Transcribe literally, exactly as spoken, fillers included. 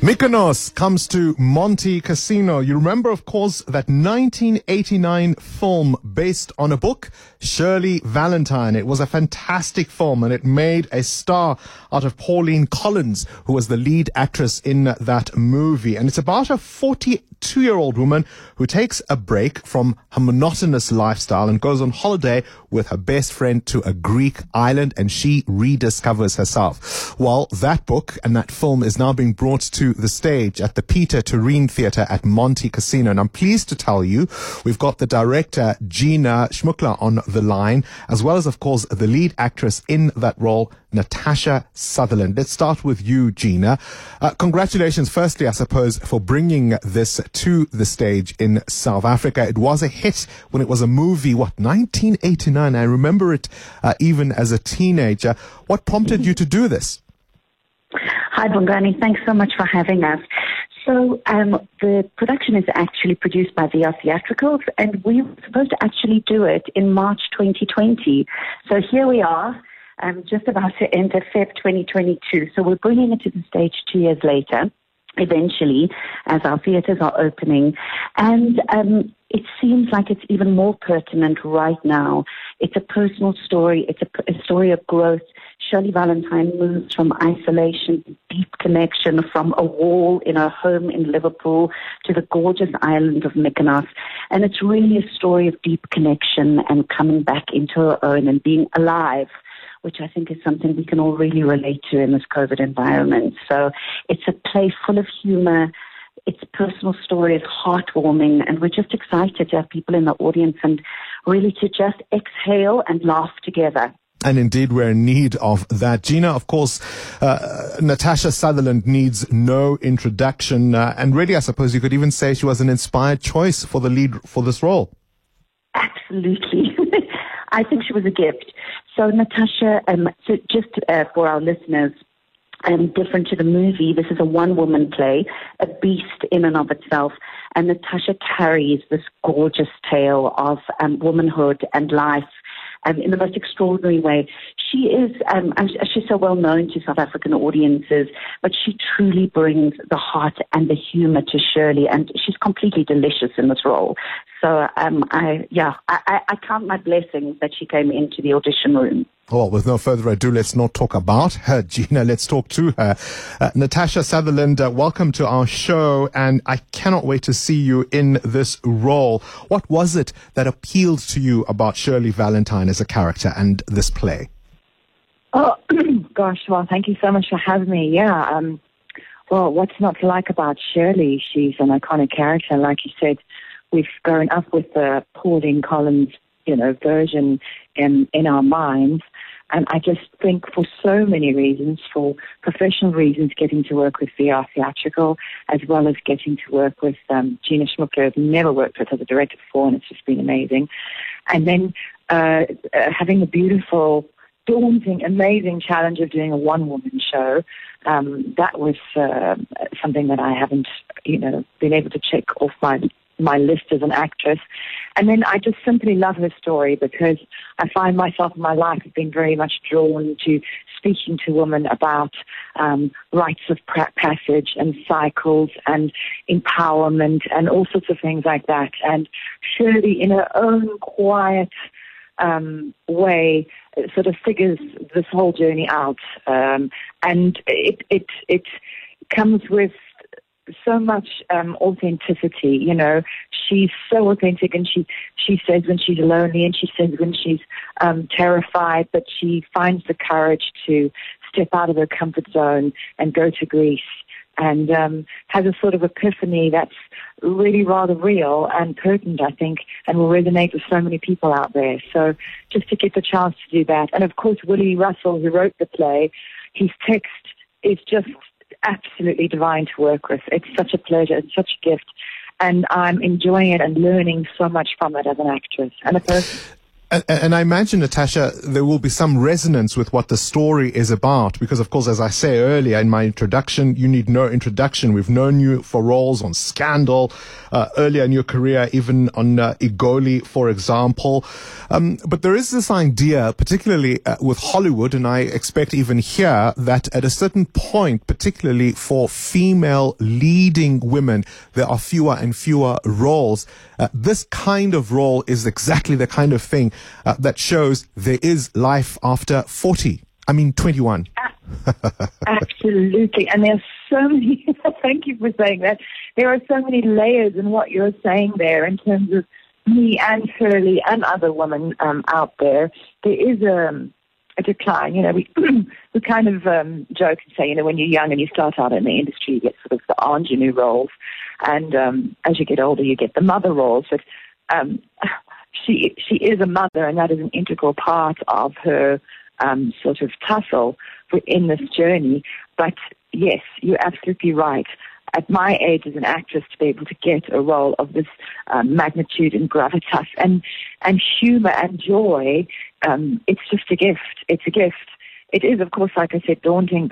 Mykonos comes to Monte Casino. You remember, of course, that nineteen eighty-nine film based on a book, Shirley Valentine. It was a fantastic film, and it made a star out of Pauline Collins, who was the lead actress in that movie. And it's about a forty-two-year-old woman who takes a break from her monotonous lifestyle and goes on holiday with her best friend to a Greek island, and she rediscovers herself. Well, that book and that film is now being brought to the stage at the Peter Turine Theatre at Monte Casino. And I'm pleased to tell you, we've got the director, Gina Schmuckler, on the line, as well as, of course, the lead actress in that role, Natasha Sutherland. Let's start with you, Gina. Uh, congratulations, firstly, I suppose, for bringing this to the stage in South Africa. It was a hit when it was a movie, what, nineteen eighty-nine? I remember it uh, even as a teenager. What prompted you to do this? Hi, Bongani. Thanks so much for having us. So um, the production is actually produced by V R Theatricals, and we were supposed to actually do it in March twenty twenty. So here we are, um, just about to enter February twenty twenty-two. So we're bringing it to the stage two years later, eventually, as our theatres are opening. And um, it seems like it's even more pertinent right now. It's a personal story. It's a, a story of growth. Shirley Valentine moves from isolation to deep connection, from a wall in her home in Liverpool to the gorgeous island of Mykonos. And it's really a story of deep connection and coming back into her own and being alive, which I think is something we can all really relate to in this COVID environment. So it's a play full of humor. Its personal story is heartwarming, and we're just excited to have people in the audience and really to just exhale and laugh together. And indeed, we're in need of that. Gina, of course, uh, Natasha Sutherland needs no introduction. Uh, and really, I suppose you could even say she was an inspired choice for the lead for this role. Absolutely. I think she was a gift. So Natasha, um, so just uh, for our listeners, um, different to the movie, this is a one-woman play, a beast in and of itself. And Natasha carries this gorgeous tale of um, womanhood and life Um, in the most extraordinary way. She is, um, she's so well known to South African audiences, but she truly brings the heart and the humor to Shirley, and she's completely delicious in this role. So, um, I, yeah, I, I count my blessings that she came into the audition room. Well, with no further ado, let's not talk about her, Gina. Let's talk to her. Uh, Natasha Sutherland, uh, welcome to our show, and I cannot wait to see you in this role. What was it that appealed to you about Shirley Valentine as a character and this play? Oh, gosh, well, thank you so much for having me. Yeah, um, well, what's not to like about Shirley? She's an iconic character. Like you said, we've grown up with the Pauline Collins, you know, version in, in our minds. And I just think for so many reasons, for professional reasons, getting to work with V R Theatrical, as well as getting to work with um, Gina Schmuckler, I've never worked with as a director before, and it's just been amazing. And then uh, uh, having the beautiful, daunting, amazing challenge of doing a one-woman show, um, that was uh, something that I haven't, you know, been able to check off my my list as an actress. And then I just simply love her story, because I find myself in my life have been very much drawn to speaking to women about um, rites of passage and cycles and empowerment and all sorts of things like that. And Shirley, in her own quiet um, way, sort of figures this whole journey out. Um, and it, it, it comes with so much um, authenticity. You know, she's so authentic, and she she says when she's lonely, and she says when she's um, terrified, but she finds the courage to step out of her comfort zone and go to Greece, and um, has a sort of epiphany that's really rather real and pertinent, I think, and will resonate with so many people out there. So just to get the chance to do that. And of course, Willie Russell, who wrote the play, his text is just absolutely divine to work with. It's such a pleasure. It's such a gift. And I'm enjoying it and learning so much from it as an actress and a person. And, and I imagine, Natasha, there will be some resonance with what the story is about because, of course, as I say earlier in my introduction, you need no introduction. We've known you for roles on Scandal, uh, earlier in your career, even on uh, Igoli, for example. Um, but there is this idea, particularly uh, with Hollywood, and I expect even here, that at a certain point, particularly for female leading women, there are fewer and fewer roles. Uh, this kind of role is exactly the kind of thing uh, that shows there is life after forty. I mean, twenty-one. Absolutely. And there's so many, thank you for saying that. There are so many layers in what you're saying there in terms of me and Shirley and other women um, out there. There is a, a decline. You know, we, we kind of um, joke and say, you know, when you're young and you start out in the industry, you get sort of the ingenue roles. And um, as you get older, you get the mother roles. But um, she she is a mother, and that is an integral part of her um, sort of tussle in this journey. But yes, you're absolutely right. At my age as an actress, to be able to get a role of this um, magnitude and gravitas and and humour and joy, um, it's just a gift. It's a gift. It is, of course, like I said, daunting.